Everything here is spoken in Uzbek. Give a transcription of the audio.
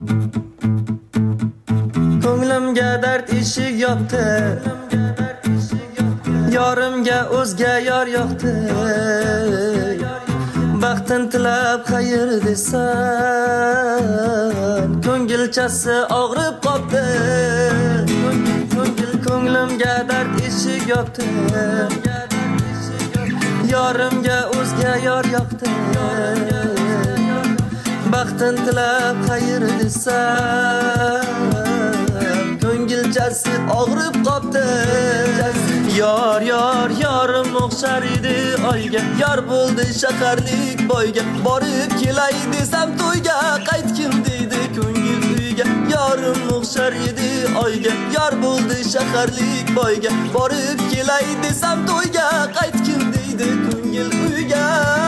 Ko'nglimga dard eshik yopdi, yorimga o'zga yor yoqdi. Baxtin tilab xayr desam, ko'ngilchasi og'rib qopti. Ko'nglimga dard eshik yopdi, yorimga o'zga yor yoqdi. Baxtin tilab xayr desam, ko'ngilchasi og'rib qopti. Yorim o'xshar edi oyga, yor bo'ldi shaharlik boyga. Borib kelay desam to'yga, qaytkim deydi ko'ngil uyga. Yorim o'xshar edi oyga, yor bo'ldi shaharlik boyga. Borib kelay desam to'yga, qaytkim deydi ko'ngil uyga.